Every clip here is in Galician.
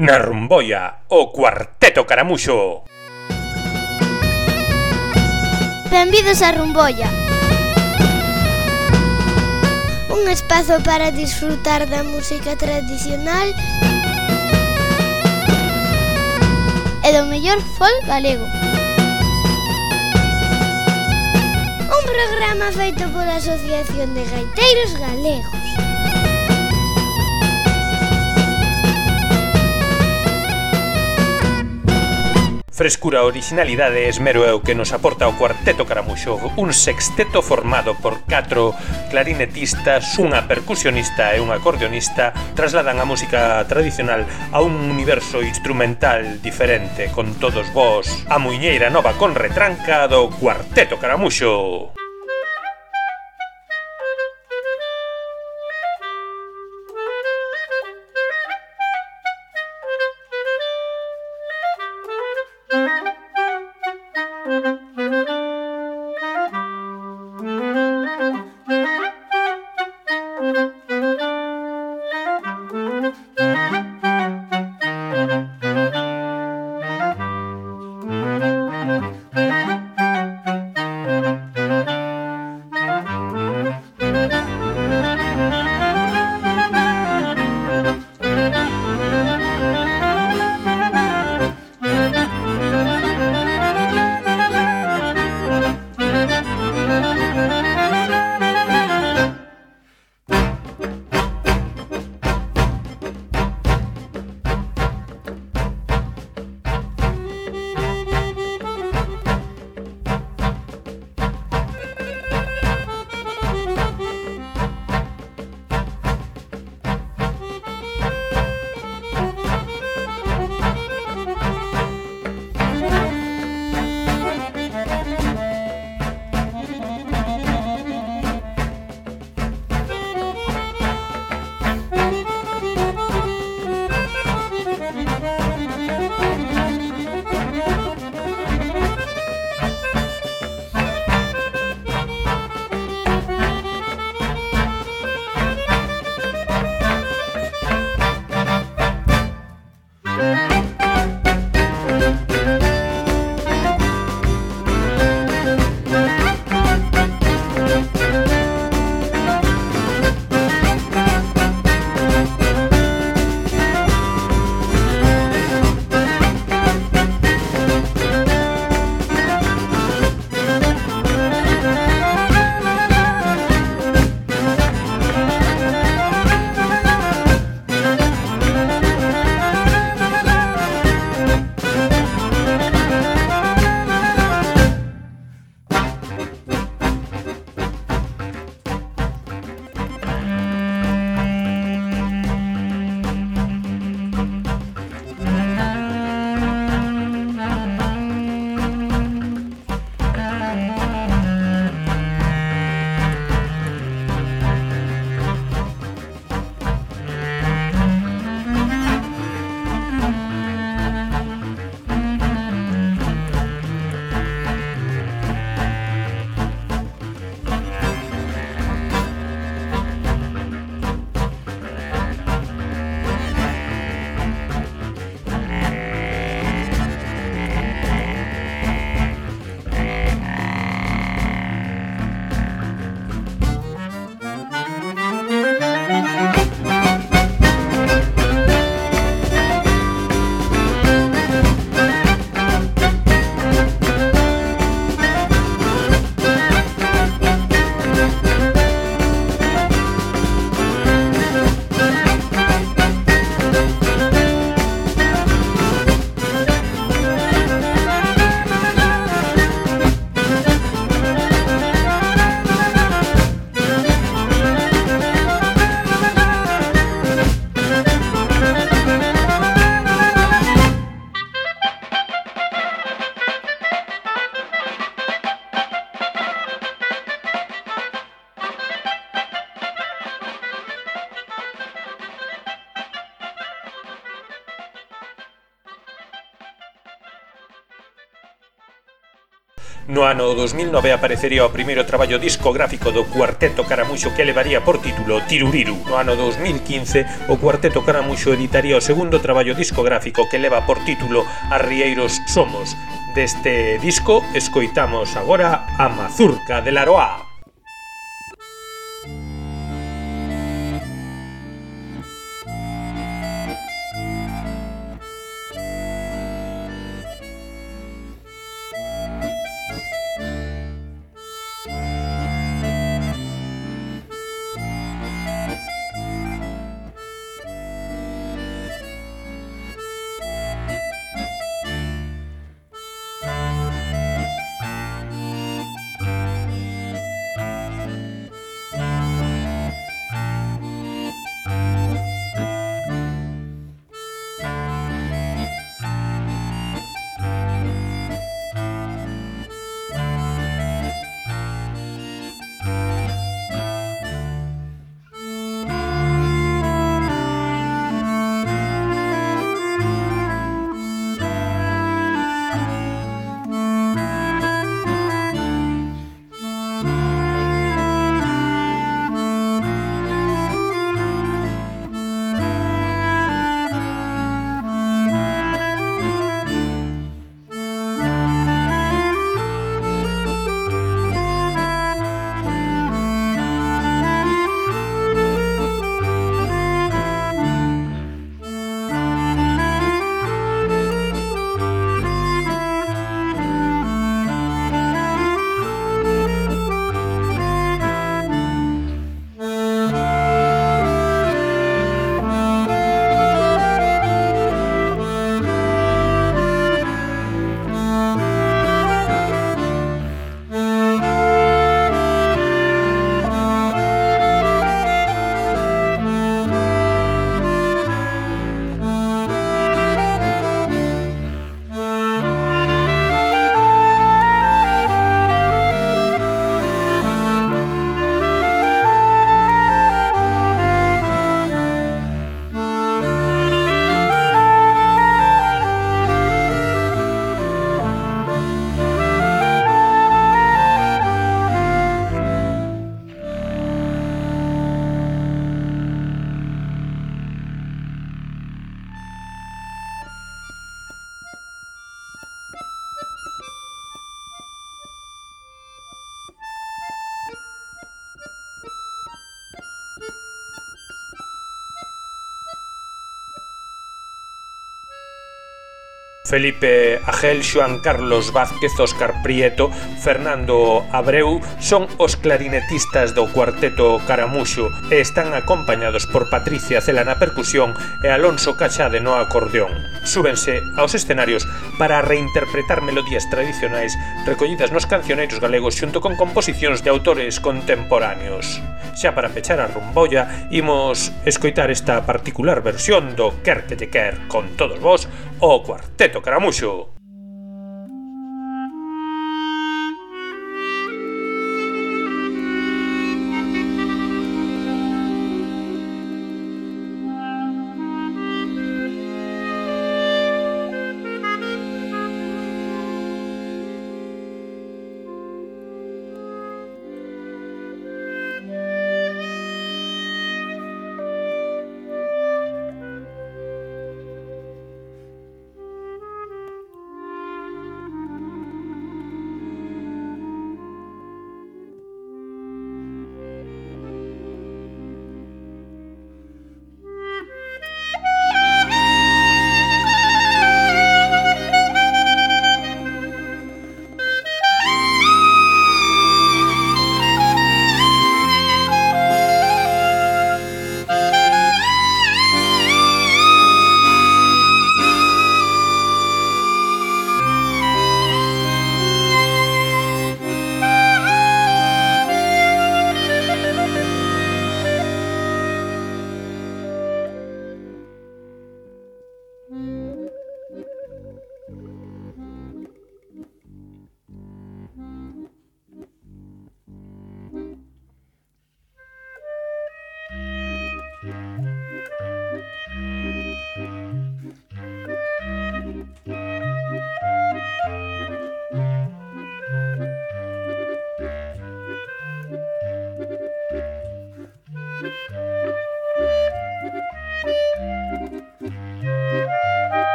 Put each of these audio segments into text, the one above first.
Na Rumboia, o Cuarteto Caramuxo. Benvidos a Rumboia, un espazo para disfrutar da música tradicional e do mellor folk galego. Un programa feito pola Asociación de Gaiteiros Galegos. Frescura, originalidade e esmero é o que nos aporta o Cuarteto Caramuxo, un sexteto formado por 4 clarinetistas, unha percusionista e un acordeonista, trasladan a música tradicional a un universo instrumental diferente. Con todos vós, a muiñeira nova con retranca do Cuarteto Caramuxo. No ano 2009 aparecería o primeiro traballo discográfico do Cuarteto Caramuxo que levaría por título Tiruriru. No ano 2015 o Cuarteto Caramuxo editaría o segundo traballo discográfico que leva por título Arrieiros Somos. Deste disco escoitamos agora a Mazurca de Laroa. Felipe Agel, Xoan Carlos Vázquez, Óscar Prieto, Fernando Abreu son os clarinetistas do Cuarteto Caramuxo e están acompañados por Patricia Cela na percusión e Alonso Cachade no acordeón. Súbense aos escenarios para reinterpretar melodías tradicionais recollidas nos cancioneiros galegos xunto con composicións de autores contemporáneos. Xa para pechar a rumbolla, imos escoitar esta particular versión do Quer que te quer con todos vos o Cuarteto Caramuxo.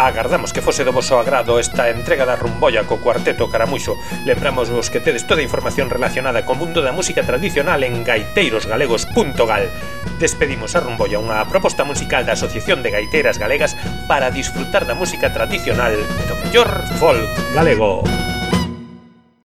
Agardamos que fose do voso agrado esta entrega da Rumbolla co Cuarteto Caramuxo. Lembramos vos que tedes toda a información relacionada co mundo da música tradicional en gaiteirosgalegos.gal. Despedimos a Rumbolla, unha proposta musical da Asociación de Gaiteiras Galegas para disfrutar da música tradicional do mellor folk galego.